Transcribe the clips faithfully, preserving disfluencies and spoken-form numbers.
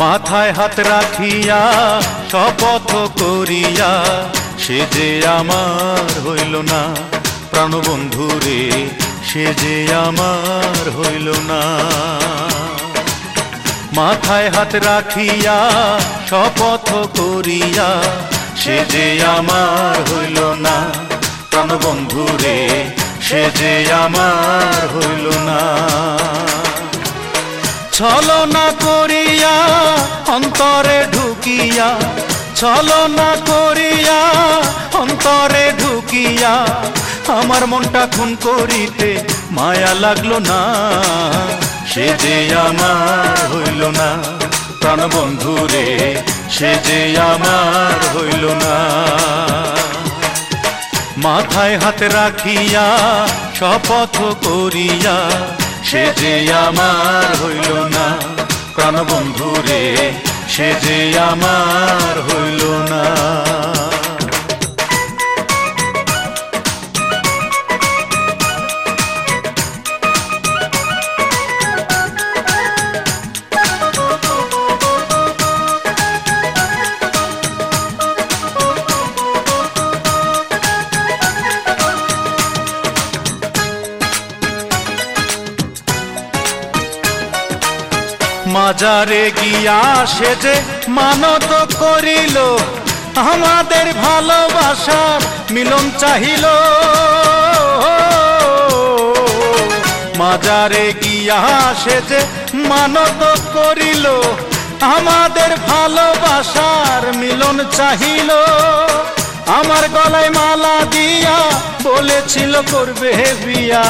মাথায় হাত রাখিয়া শপথ করিয়া সে যে আমার হইল না, প্রাণবন্ধু রে সে যে আমার হইল না। মাথায় হাত রাখিয়া শপথ করিয়া সে যে আমার হইল না, প্রাণবন্ধু রে সে যে আমার হইল না। ছলনা করিয়া অন্তরে ঢুকিয়া, ছলনা করিয়া অন্তরে ঢুকিয়া আমার মনটা খুন করিতে মায়া লাগলো না, সে যে আমার হইল না, প্রাণবন্ধু রে সে যে আমার হইল না। মাথায় হাত রাখিয়া শপথ করিয়া সে যে আমার হইল না, প্রাণবন্ধু রে সে যে আমার হইল না। মাজারে গিয়া সে যে মানত করিল, আমাদের ভালোবাসার মিলন চাহিল। মাজারে গিয়া সে যে মানত করিল, আমাদের ভালোবাসার মিলন চাহিল। আমার গলায় মালা দিয়া বলেছিল করবে বিয়া,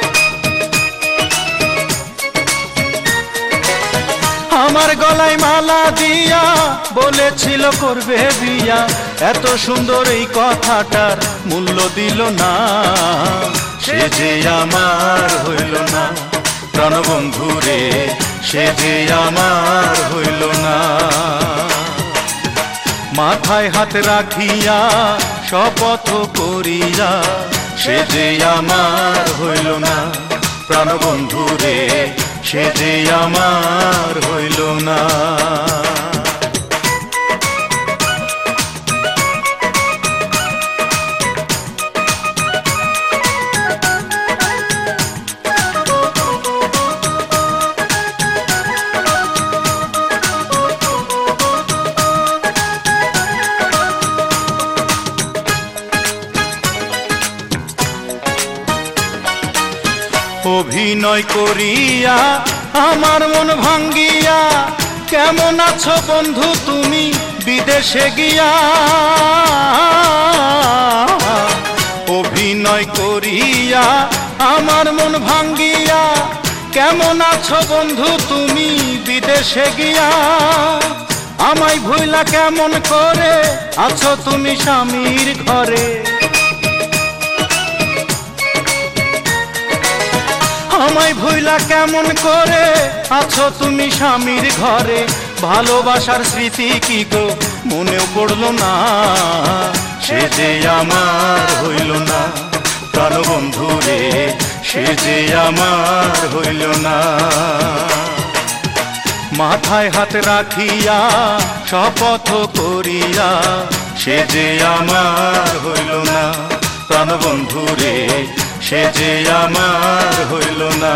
আমার গলায় মালা দিয়া বলেছিল করবে বিয়া। এত সুন্দর এই কথাটার মূল্য দিল না, সে যে আমার হইল না, প্রাণবন্ধু রে সে যে আমার হইল না। মাথায় হাত রাখিয়া শপথ করিয়া সে যে আমার হইল না, প্রাণবন্ধু রে সে যে আমার হইল না। অভিনয় করিয়া আমার মন ভাঙ্গিয়া কেমন আছো বন্ধু তুমি বিদেশে গিয়া। অভিনয় করিয়া আমার মন ভাঙ্গিয়া কেমন আছো বন্ধু তুমি বিদেশে গিয়া। আমায় ভুইলা কেমন করে আছো তুমি স্বামীর ঘরে, আমায় ভুইলা কেমন করে আছো তুমি স্বামীর ঘরে। ভালোবাসার স্মৃতি কি গো মনেও পড়লো না, সে যে আমার হইল না, প্রাণবন্ধু রে সে যে আমার হইল না। মাথায় হাত রাখিয়া শপথ করিয়া সে যে আমার হইল না, প্রাণবন্ধু রে সে যে আমার হইল না।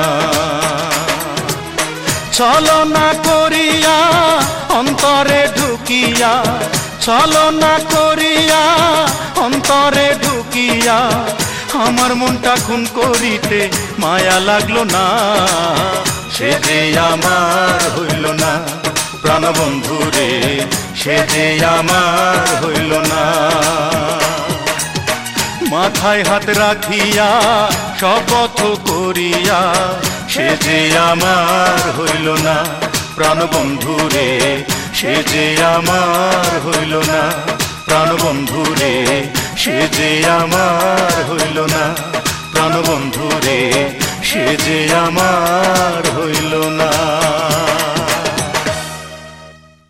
ছলনা করিয়া অন্তরে ঢুকিয়া, ছলনা করিয়া অন্তরে ঢুকিয়া আমার মনটা খুন করিতে মায়া লাগলো না, সে যে আমার হইল না, প্রাণবন্ধু রে সে যে আমার হইল না। মাথায় হাত রাখিয়া শপথ করিয়া সে যে আমার হইল না, প্রাণবন্ধু রে সে যে আমার হইল না, প্রাণবন্ধু রে সে যে আমার হইল না, প্রাণবন্ধু রে সে যে আমার হইল না।